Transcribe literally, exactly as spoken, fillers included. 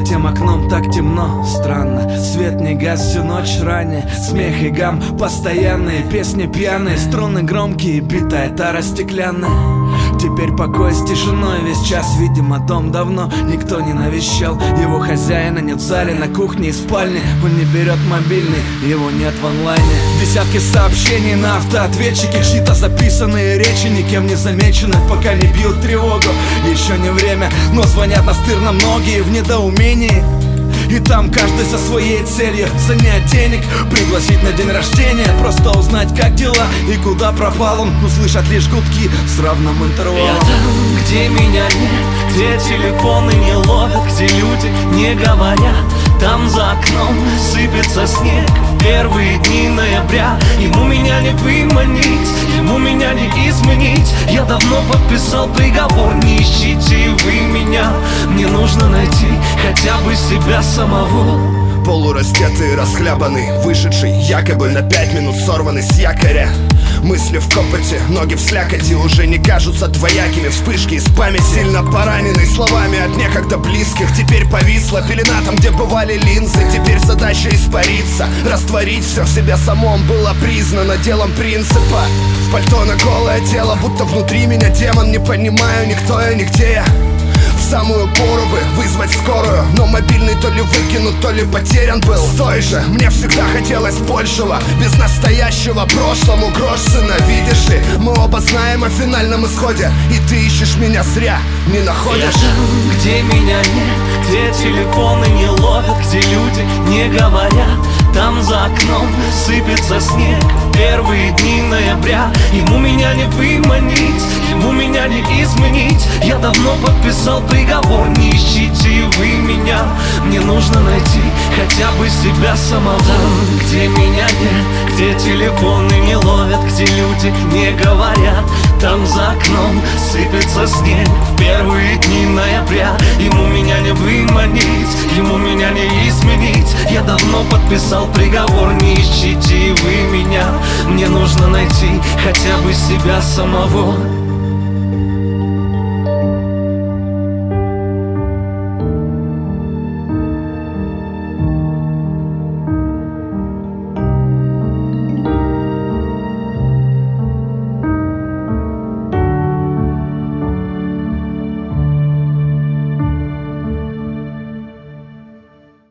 тем окном так темно, странно. Свет не гас всю ночь ранее. Смех и гам постоянные, песни пьяные, струны громкие, битая тара стеклянная. Теперь покой с тишиной весь час. Видимо, дом давно никто не навещал. Его хозяина нет в зале, на кухне и спальне. Он не берет мобильный, его нет в онлайне. Десятки сообщений на автоответчике, чьи-то записанные речи, никем не замечены, пока не бьют тревогу. Еще не время, но звонят настырно многие в недоумении. И там каждый со своей целью: занять денег, пригласить на день рождения, просто узнать, как дела и куда пропал он. Услышат лишь гудки с равным интервалом. Я там, где меня нет, где телефоны не ловят, где люди не говорят. Там за окном сыпется снег в первые дни ноября. Ему меня не выманить, ему меня не изменить. Я давно подписал приговор, не ищите вы меня. Мне нужно найти хотя бы себя самого. Полураздетый, расхлябанный, вышедший якобы на пять минут сорванный с якоря. Мысли в копоте, ноги в слякоти уже не кажутся двоякими. Вспышки из памяти, сильно пораненный словами от некогда близких. Теперь повисла пелена там, где бывали линзы. Теперь задача испариться, растворить все в себе самом было признано делом принципа. В пальто на голое тело, будто внутри меня демон. Не понимаю, никто я, нигде я. В самую пору бы вызвать скорую, но мобильный то ли выкинут, то ли потерян был. Стой же, мне всегда хотелось большего, без настоящего прошлому грош цена. Видишь ли, мы оба знаем о финальном исходе, и ты ищешь меня зря, не находишь. Я там, где меня нет, где телефоны не ловят, где люди не говорят. Там за окном сыпется снег в первые дни ноября. Ему меня не выманить, ему меня не изменить. Я давно подписал приговор, не ищите вы меня. Мне нужно найти хотя бы себя самого. Там, где меня нет, где телефоны не ловят, где люди не говорят. Там за окном сыпется снег в первые дни ноября. Ему меня не выманить, ему меня не изменить. Я давно подписал приговор, не ищите вы меня. Мне нужно найти хотя бы себя самого.